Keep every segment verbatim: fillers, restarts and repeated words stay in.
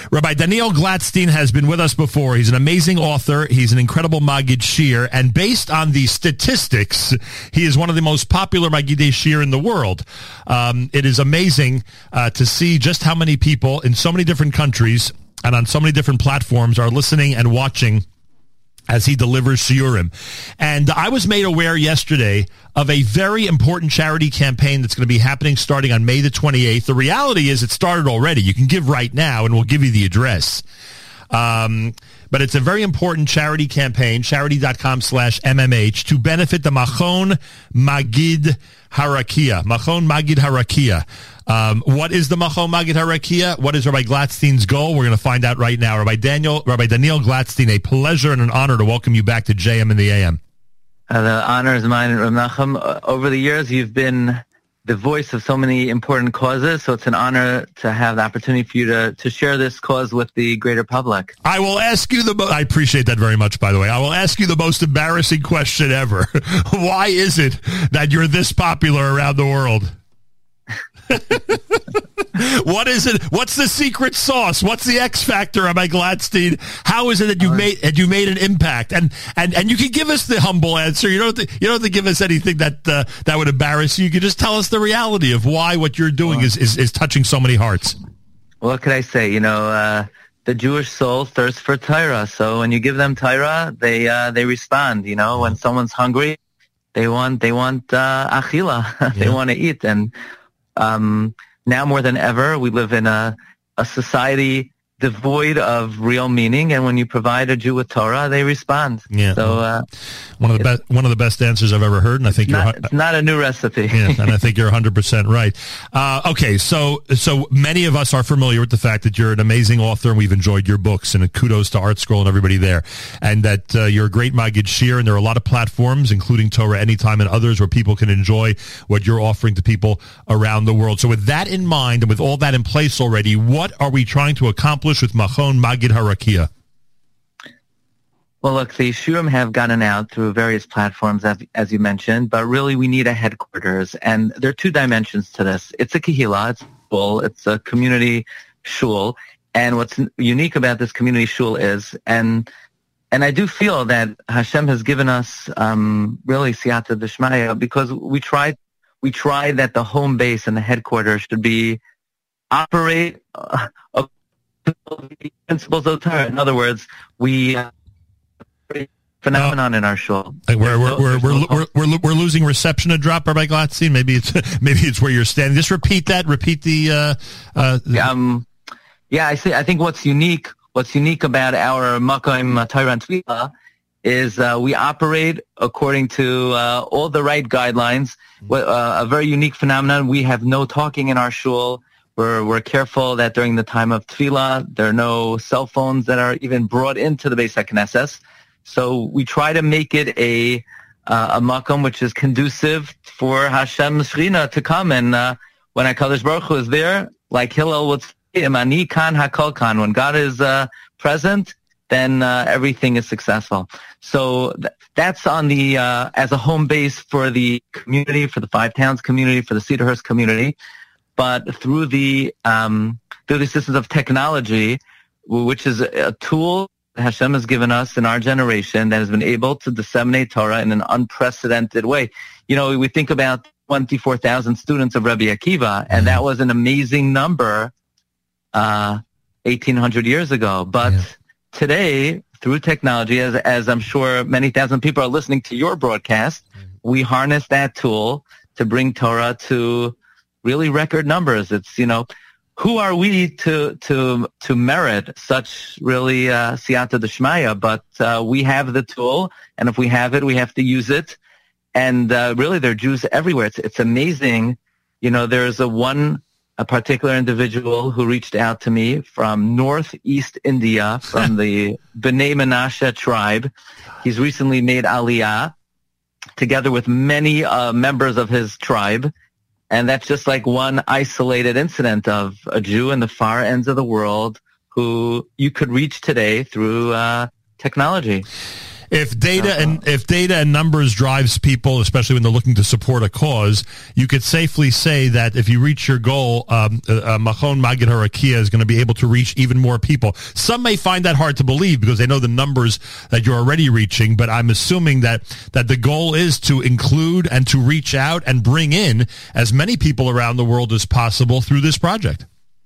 Rabbi Daniel Glatstein has been with us before. He's an amazing author. He's an incredible Maggid Shir. And based on the statistics, he is one of the most popular Maggidei Shir in the world. Um, it is amazing uh, to see just how many people in so many different countries and on so many different platforms are listening and watching as he delivers shiurim. And I was made aware yesterday of a very important charity campaign that's going to be happening starting on May the twenty-eighth. The reality is it started already. You can give right now, and we'll give you the address. Um, but it's a very important charity campaign, charity.com slash MMH, to benefit the Machon Maggid Harakia. Machon Maggid Harakia. Um, what is the Machon Maggid Harakia? What is Rabbi Glatstein's goal? We're going to find out right now. Rabbi Daniel, Rabbi Daniel Glatstein, a pleasure and an honor to welcome you back to J M in the A M. Uh, the honor is mine, Rav Nachum. Uh, over the years, you've been the voice of so many important causes, so it's an honor to have the opportunity for you to, to share this cause with the greater public. I will ask you the mo- I appreciate that very much, by the way. I will ask you the most embarrassing question ever. Why is it that you're this popular around the world? What is it? What's the secret sauce? What's the X factor, Rabbi Glatstein? How is it that you've made and you made an impact? And and and you can give us the humble answer. You don't have to, you don't have to give us anything that uh, that would embarrass you. You can just tell us the reality of why what you're doing is, is, is touching so many hearts. What could I say? You know, uh, the Jewish soul thirsts for Torah. So when you give them Torah, they uh, they respond. You know, when someone's hungry, they want they want uh, achila. They yeah. want to eat. And Um, now more than ever, we live in a, a society devoid of real meaning, and when you provide a Jew with Torah, they respond. Yeah. So uh, one of the best one of the best answers I've ever heard, and I think not, you're it's not a new recipe. Yeah, and I think you're one hundred percent right. Uh, okay, so so many of us are familiar with the fact that you're an amazing author, and we've enjoyed your books, and kudos to ArtScroll and everybody there, and that uh, you're a great Maggid Shir, and there are a lot of platforms, including Torah Anytime and others, where people can enjoy what you're offering to people around the world. So with that in mind, and with all that in place already, what are we trying to accomplish with Machon Maggid Harakia? Well, look, the Shurim have gotten out through various platforms, as, as you mentioned, but really we need a headquarters, and there are two dimensions to this. It's a kehillah, it's a shul, it's a community shul, and what's unique about this community shul is, and and I do feel that Hashem has given us um, really siyata d'shmaya, because we tried we tried that the home base and the headquarters should be operate uh, principles of Torah. In other words, we uh, phenomenon in our shul. We're we're we're we're, we're we're we're losing reception a drop, Rabbi Glatstein. Maybe it's maybe it's where you're standing. Just repeat that. Repeat the. Uh, uh, um, yeah, I see. I think what's unique, what's unique about our Makom Torah and Tefillah is uh, we operate according to uh, all the right guidelines. Mm-hmm. Uh, a very unique phenomenon. We have no talking in our shul. We're, we're careful that during the time of Tefillah, there are no cell phones that are even brought into the Beis HaKnesses. So we try to make it a uh, a makom which is conducive for Hashem's Shechina to come. And uh, when HaKadosh Baruch Hu is there, like Hillel would say, Ani kan hakol kan. When God is uh, present, then uh, everything is successful. So th- that's on the uh, as a home base for the community, for the Five Towns community, for the Cedarhurst community. But through the um, through the assistance of technology, which is a tool that Hashem has given us in our generation that has been able to disseminate Torah in an unprecedented way. You know, we think about twenty-four thousand students of Rabbi Akiva, and that was an amazing number uh, eighteen hundred years ago. But yeah. Today, through technology, as, as I'm sure many thousand people are listening to your broadcast, mm-hmm. we harness that tool to bring Torah to really record numbers. It's, you know, who are we to to to merit such really uh, siyata d'shmaya? But uh, we have the tool, and if we have it, we have to use it. And uh, really, there are Jews everywhere. It's it's amazing. You know, there's a one a particular individual who reached out to me from northeast India, from the Bnei Menashe tribe. He's recently made Aliyah, together with many uh, members of his tribe. And that's just like one isolated incident of a Jew in the far ends of the world who you could reach today through uh, technology. If data Uh-huh. and if data and numbers drives people, especially when they're looking to support a cause, you could safely say that if you reach your goal, um, uh, uh, Machon Maggid HaRakia is going to be able to reach even more people. Some may find that hard to believe because they know the numbers that you're already reaching, but I'm assuming that, that the goal is to include and to reach out and bring in as many people around the world as possible through this project.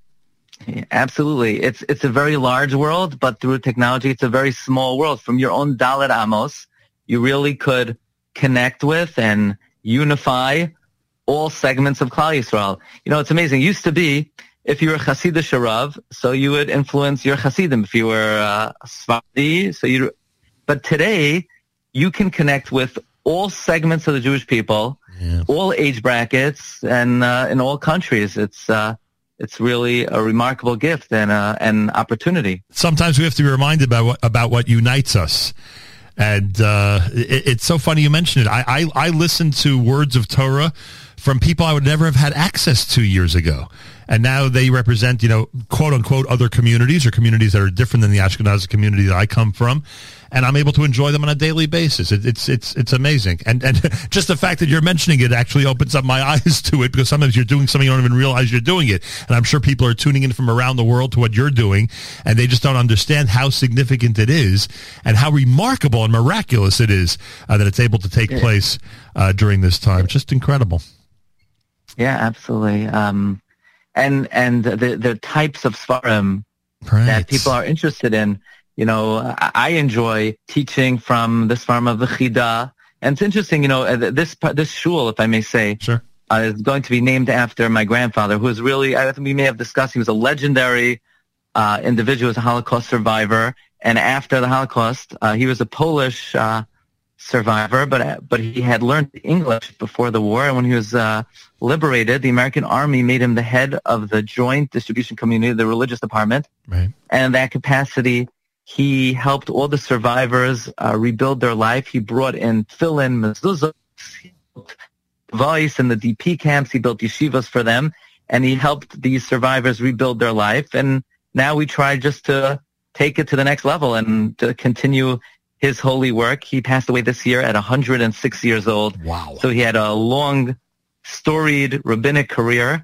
Yeah, absolutely. It's it's a very large world, but through technology, it's a very small world. From your own Dalet Amos, you really could connect with and unify all segments of Klal Yisrael. You know, it's amazing. It used to be, if you were Hasidic Rav, so you would influence your Hasidim. If you were uh, Sfardi, so you. But today, you can connect with all segments of the Jewish people, yeah. all age brackets, and uh, in all countries. It's uh, It's really a remarkable gift and uh, an opportunity. Sometimes we have to be reminded about what, about what unites us. And uh, it, it's so funny you mentioned it. I, I, I listened to words of Torah from people I would never have had access to years ago. And now they represent, you know, quote unquote, other communities or communities that are different than the Ashkenazi community that I come from. And I'm able to enjoy them on a daily basis. It, it's it's it's amazing. And and just the fact that you're mentioning it actually opens up my eyes to it, because sometimes you're doing something you don't even realize you're doing it. And I'm sure people are tuning in from around the world to what you're doing, and they just don't understand how significant it is and how remarkable and miraculous it is uh, that it's able to take place uh, during this time. Just incredible. Yeah, absolutely. Um, and and the the types of Sfarim right. that people are interested in. You know, I enjoy teaching from the Sfarim of the Chida. And it's interesting, you know, this this shul, if I may say, sure. uh, is going to be named after my grandfather, who is really, I think we may have discussed, he was a legendary uh, individual, was a Holocaust survivor. And after the Holocaust, uh, he was a Polish uh, survivor, but but he had learned English before the war. And when he was uh, liberated, the American Army made him the head of the Joint Distribution Community, the religious department. Right. And in that capacity, he helped all the survivors uh, rebuild their life. He brought in tefillin, mezuzot, he built Vice and the D P camps. He built yeshivas for them, and he helped these survivors rebuild their life. And now we try just to take it to the next level and to continue his holy work. He passed away this year at one hundred six years old. Wow. So he had a long, storied rabbinic career,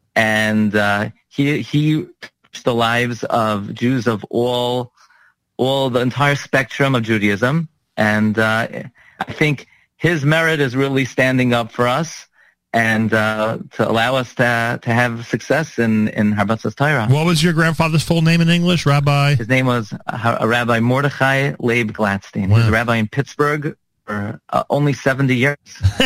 and uh, he he touched the lives of Jews of all all the entire spectrum of Judaism. And uh, I think his merit is really standing up for us and uh, to allow us to to have success in, in Harbatzas Torah. What was your grandfather's full name in English, Rabbi? His name was uh, Rabbi Mordechai Leib Gladstein. Wow. He was a rabbi in Pittsburgh for uh, only seventy years.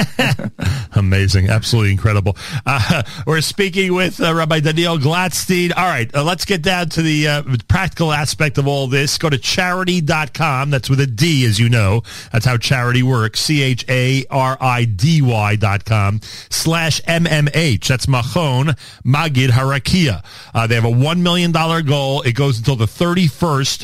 Amazing. Absolutely incredible. Uh, we're speaking with uh, Rabbi Daniel Gladstein. All right, uh, let's get down to the uh, practical aspect of all this. Go to charity dot com. That's with a D, as you know. That's how charity works. C H A R I D Y dot com slash M M H. That's Machon Maggid HaRakia. Uh, they have a one million dollars goal. It goes until the thirty-first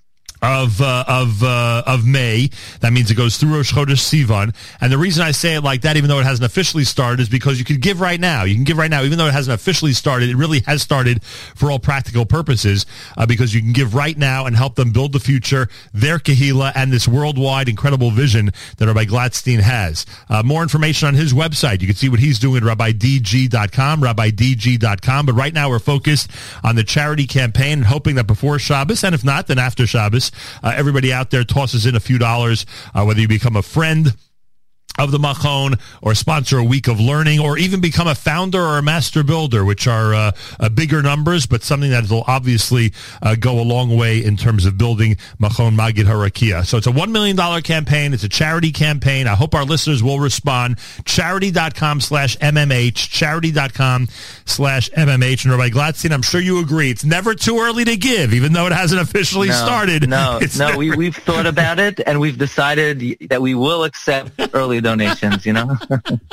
of uh, of uh, of May. That means it goes through Rosh Chodesh Sivan. And the reason I say it like that, even though it hasn't officially started, is because you can give right now. You can give right now, even though it hasn't officially started. It really has started for all practical purposes, uh, because you can give right now and help them build the future, their Kehila, and this worldwide incredible vision that Rabbi Gladstein has. Uh, more information on his website. You can see what he's doing at rabbi d g dot com, rabbi d g dot com. But right now we're focused on the charity campaign, hoping that before Shabbos, and if not, then after Shabbos, Uh, everybody out there tosses in a few dollars, uh, whether you become a friend of the Machon or sponsor a week of learning or even become a founder or a master builder, which are uh, uh, bigger numbers, but something that will obviously uh, go a long way in terms of building Machon Maggid HaRakia. So it's a one million dollars campaign. It's a charity campaign. I hope our listeners will respond. charity dot com slash M M H, charity dot com slash M M H. And Rabbi Gladstein, I'm sure you agree, it's never too early to give, even though it hasn't officially no, started. No, it's no, never... we, we've thought about it, and we've decided that we will accept early donations, you know.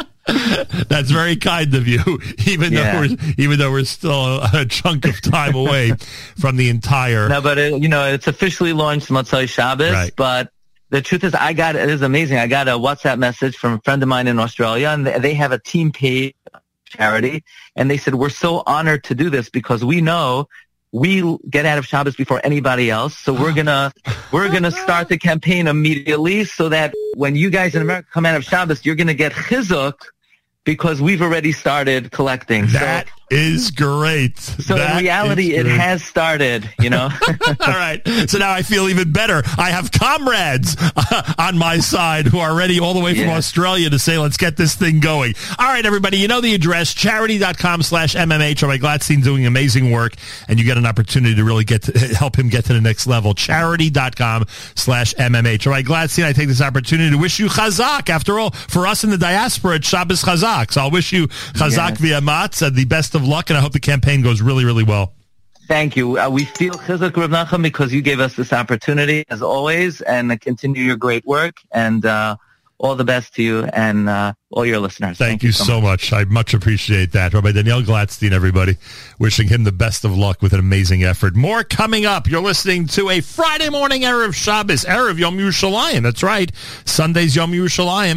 That's very kind of you, even yeah. though we're even though we're still a, a chunk of time away from the entire. No, but it, you know, it's officially launched Motzai Shabbos. Right. But the truth is, I got it is amazing. I got a WhatsApp message from a friend of mine in Australia, and they, they have a team page charity, and they said, "We're so honored to do this because we know we get out of Shabbos before anybody else. So we're gonna we're gonna start the campaign immediately, so that when you guys in America come out of Shabbos, you're gonna get chizuk because we've already started collecting. That so, is great. So that in reality, it has started, you know. All right. So now I feel even better. I have comrades uh, on my side who are ready all the way from yeah. Australia to say, let's get this thing going. All right, everybody, you know the address, charity.com slash MMH. Rabbi Gladstein doing amazing work, and you get an opportunity to really get to, help him get to the next level. Charity.com slash MMH. Rabbi Gladstein, I take this opportunity to wish you chazak. After all, for us in the diaspora, it's Shabbos chazak. So I'll wish you chazak yes. v'amatz, uh, the best of luck, and I hope the campaign goes really, really well. Thank you. Uh, we feel chizuk, Rav Nachum, because you gave us this opportunity, as always, and uh, continue your great work, and uh, all the best to you and uh, all your listeners. Thank, Thank you, you so much. much. I much appreciate that. Rabbi Daniel Gladstein, everybody, wishing him the best of luck with an amazing effort. More coming up. You're listening to a Friday morning Erev Shabbos, Erev Yom Yerushalayim. That's right. Sunday's Yom Yerushalayim.